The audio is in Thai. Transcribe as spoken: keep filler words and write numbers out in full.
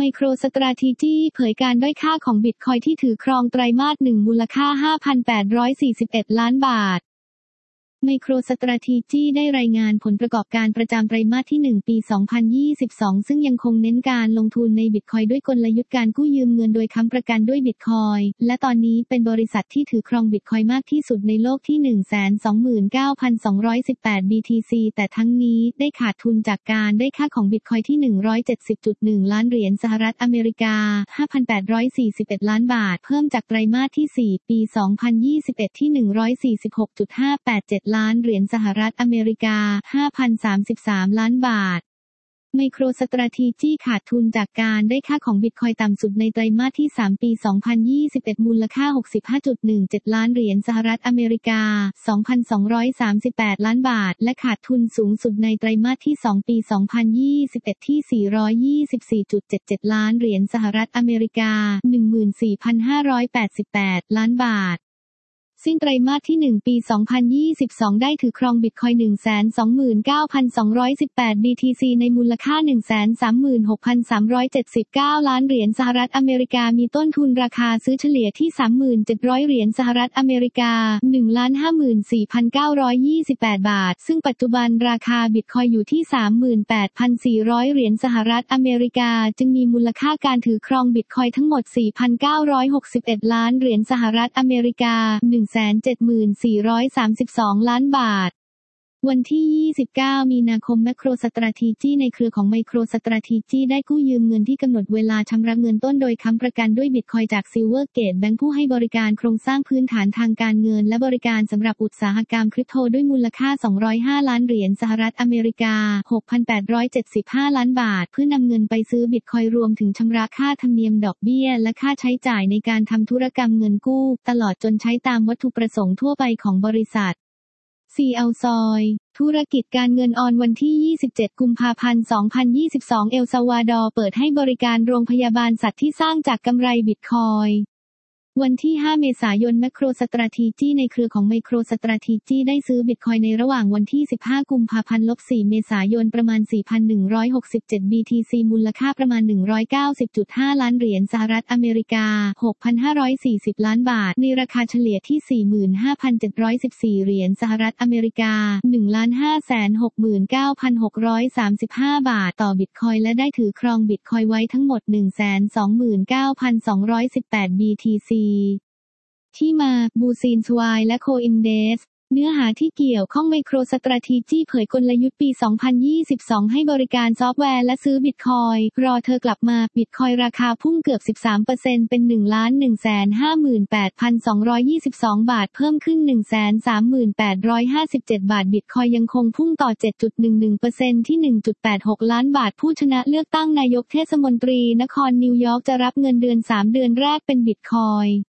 MicroStrategy เผยการด้อยค่าของบิตคอยน์ที่ถือครองไตรมาสหนึ่งมูลค่า ห้าพันแปดร้อยสี่สิบเอ็ด ล้านบาทMicroStrategy ได้รายงานผลประกอบการประจำไตรมาสที่หนึ่งปีสองพันยี่สิบสองซึ่งยังคงเน้นการลงทุนในบิตคอยน์ด้วยกลยุทธ์การกู้ยืมเงินโดยค้ำประกันด้วยบิตคอยน์และตอนนี้เป็นบริษัทที่ถือครองบิตคอยน์มากที่สุดในโลกที่ หนึ่งแสนสองหมื่นเก้าพันสองร้อยสิบแปด บี ที ซี แต่ทั้งนี้ได้ขาดทุนจากการได้ค่าของบิตคอยน์ที่ หนึ่งร้อยเจ็ดสิบจุดหนึ่ง ล้านเหรียญสหรัฐอเมริกา ห้าพันแปดร้อยสี่สิบเอ็ด ล้านบาทเพิ่มจากไตรมาสที่สี่ปีสองพันยี่สิบเอ็ดที่ หนึ่งร้อยสี่สิบหกจุดห้าแปดเจ็ด ล้านเหรียญสหรัฐอเมริกา ห้าพันสามสิบสาม ล้านบาทMicroStrategy ขาดทุนจากการได้ค่าของบิตคอยน์ต่ำสุดในไตรมาสที่สามปีสองพันยี่สิบเอ็ดมูลค่า หกสิบห้าจุดหนึ่งเจ็ด ล้านเหรียญสหรัฐอเมริกา สองพันสองร้อยสามสิบแปด ล้านบาทและขาดทุนสูงสุดในไตรมาสที่สองปีสองพันยี่สิบเอ็ดที่ สี่ร้อยยี่สิบสี่จุดเจ็ดเจ็ด ล้านเหรียญสหรัฐอเมริกา หนึ่งหมื่นสี่พันห้าร้อยแปดสิบแปด ล้านบาทสิ้นไตรมาสที่หนึ่งปีสองพันยี่สิบสองได้ถือครองบิตคอยน์ หนึ่งแสนสองหมื่นเก้าพันสองร้อยสิบแปด บี ที ซี ในมูลค่า หนึ่งแสนสามหมื่นหกพันสามร้อยเจ็ดสิบเก้า ล้านเหรียญสหรัฐอเมริกามีต้นทุนราคาซื้อเฉลี่ยที่ สามพันเจ็ดร้อย เหรียญสหรัฐอเมริกา หนึ่งล้านห้าหมื่นสี่พันเก้าร้อยยี่สิบแปด บาทซึ่งปัจจุบันราคาบิตคอยน์อยู่ที่ สามหมื่นแปดพันสี่ร้อย เหรียญสหรัฐอเมริกาจึงมีมูลค่าการถือครองบิตคอยน์ทั้งหมด สี่พันเก้าร้อยหกสิบเอ็ด ล้านเหรียญสหรัฐอเมริกา หนึ่งแสนเจ็ดหมื่นสี่ร้อยสามสิบสอง ล้านบาทวันที่ยี่สิบเก้ามีนาคม MicroStrategy ในเครือของ MicroStrategy ได้กู้ยืมเงินที่กำหนดเวลาชำระเงินต้นโดยค้ำประกันด้วยบิตคอยน์จาก Silvergate Bank ผู้ให้บริการโครงสร้างพื้นฐานทางการเงินและบริการสำหรับอุตสาหกรรมคริปโตด้วยมูลค่าสองร้อยห้าล้านเหรียญสหรัฐอเมริกา หกพันแปดร้อยเจ็ดสิบห้า ล้านบาทเพื่อนำเงินไปซื้อบิตคอยน์รวมถึงชำระค่าธรรมเนียมดอกเบี้ยและค่าใช้จ่ายในการทำธุรกรรมเงินกู้ตลอดจนใช้ตามวัตถุประสงค์ทั่วไปของบริษัทซี แอล ซอย ธุรกิจการเงินออนวันที่ยี่สิบเจ็ดกุมภาพันธ์สองพันยี่สิบสองเอลซัลวาดอร์เปิดให้บริการโรงพยาบาลสัตว์ที่สร้างจากกำไรบิตคอยน์วันที่ห้าเมษายน MicroStrategy ในเครือของ MicroStrategy ได้ซื้อบิตคอยน์ในระหว่างวันที่สิบห้ากุมภาพันธ์-สี่เมษายนประมาณ สี่พันหนึ่งร้อยหกสิบเจ็ด บี ที ซี มูลค่าประมาณ หนึ่งร้อยเก้าสิบจุดห้า ล้านเหรียญสหรัฐอเมริกา หกพันห้าร้อยสี่สิบ ล้านบาทในราคาเฉลี่ยที่ สี่หมื่นห้าพันเจ็ดร้อยสิบสี่ เหรียญสหรัฐอเมริกา หนึ่งล้านห้าแสนหกหมื่นเก้าพันหกร้อยสามสิบห้า บาทต่อบิตคอยน์และได้ถือครองบิตคอยน์ไว้ทั้งหมด หนึ่งแสนสองหมื่นเก้าพันสองร้อยสิบแปด บี ที ซีที่มาบูซินสวายและโคอินเดสเนื้อหาที่เกี่ยวข้อง MicroStrategy เผยกลยุทธ์ปีสองพันยี่สิบสองให้บริการซอฟต์แวร์และซื้อบิตคอยน์รอเธอกลับมาบิตคอยน์ราคาพุ่งเกือบ สิบสามเปอร์เซ็นต์ เป็น หนึ่งล้านหนึ่งแสนห้าหมื่นแปดพันสองร้อยยี่สิบสอง บาทเพิ่มขึ้น หนึ่งแสนสามหมื่นแปดร้อยห้าสิบเจ็ด บาทบิตคอยน์ยังคงพุ่งต่อ เจ็ดจุดหนึ่งหนึ่งเปอร์เซ็นต์ ที่ หนึ่งจุดแปดหก ล้านบาทผู้ชนะเลือกตั้งนายกเทศมนตรีนครนิวยอร์กจะรับเงินเดือนสามเดือนแรกเป็นบิตคอยน์